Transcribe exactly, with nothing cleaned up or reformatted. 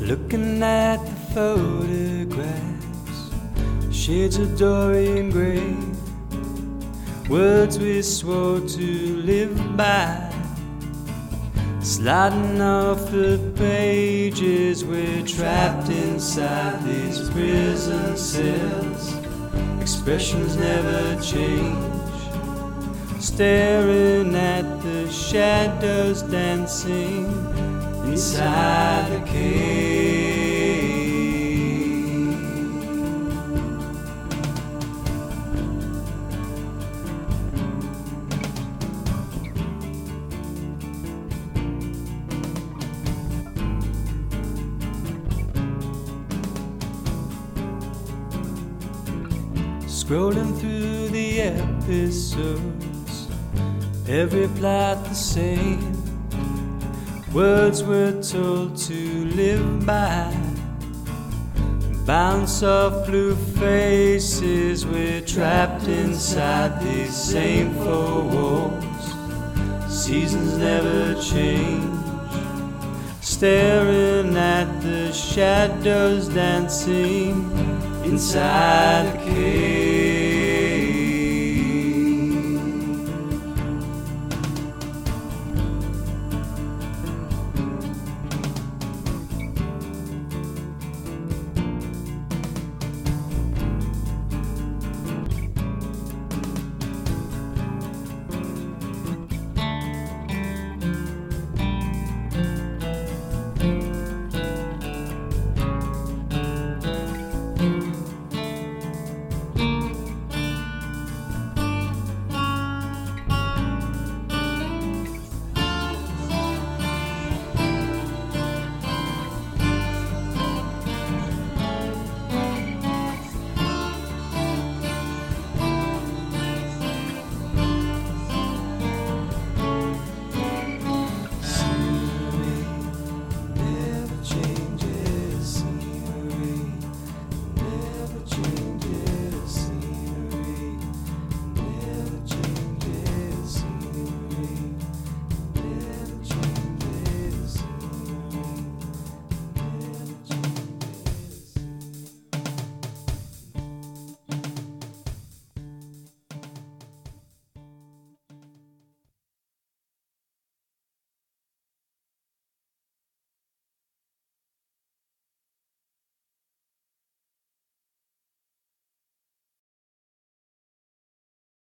Looking at the photographs, shades of Dorian Gray, words we swore to live by, sliding off the pages. We're trapped inside these prison cells. Expressions never change, staring at the shadows dancing inside the cave. Scrolling through the episodes, every plot the same. Words we're told to live by, bounce off blue faces. We're trapped inside these same four walls. Seasons never change, staring at the shadows dancing inside the cave.